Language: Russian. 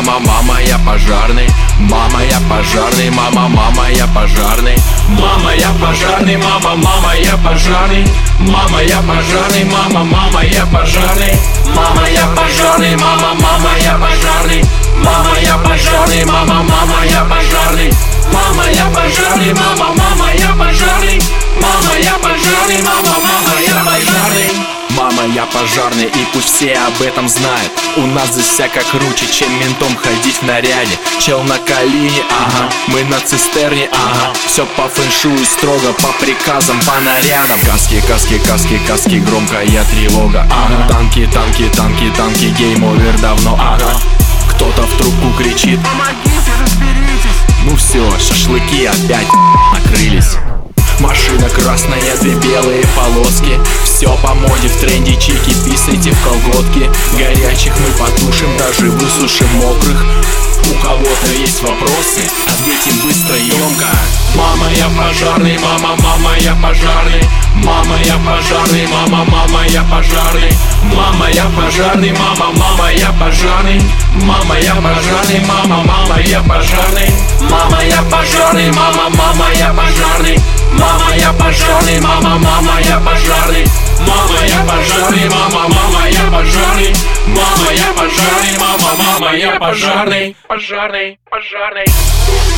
мама, мама, я пожарный. Мама, я пожарный, мама, мама, я пожарный. Мама, я пожарный, мама, мама, я пожарный. Мама, я пожарный, мама, мама, я пожарный. Мама, я пожарный, мама, мама, я пожарный. Мама, я пожарный, мама, мама, я пожарный. Мама, я пожарный, мама, мама, я пожарный. Мама, я пожарный, мама, мама, я пожарный. Мама, я пожарный, и пусть все об этом знают. У нас здесь всяко круче, чем ментом ходить в наряде. Чел на колени, ага, мы на цистерне, ага. Все по фэншую, строго по приказам, по нарядам. Каски, каски, каски, каски, громкая тревога, ага. Танки, танки, танки, танки, гейм-овер давно, ага. Кто-то в трубку кричит: помогите, разберитесь. Ну все, шашлыки опять накрылись. Машина красная, две белые полоски. Все по моде, в тренде, чики, писайте в колготки. Горячих мы потушим, даже высушим мокрых. У кого-то есть вопросы? Ответим быстро и емко. Мама, я пожарный, мама, мама, я пожарный. Мама, я пожарный, мама, мама, я пожарный. Мама, я пожарный, мама, мама, я пожарный. Мама, я пожарный, мама, мама, я пожарный. Мама, я пожарный, мама, мама, я пожарный. Мама, я пожарный, мама, мама, я пожарный. Мама, я пожарный, мама, мама, я пожарный. Мама, я пожарный, мама, мама, я пожарный. Пожарный, пожарный.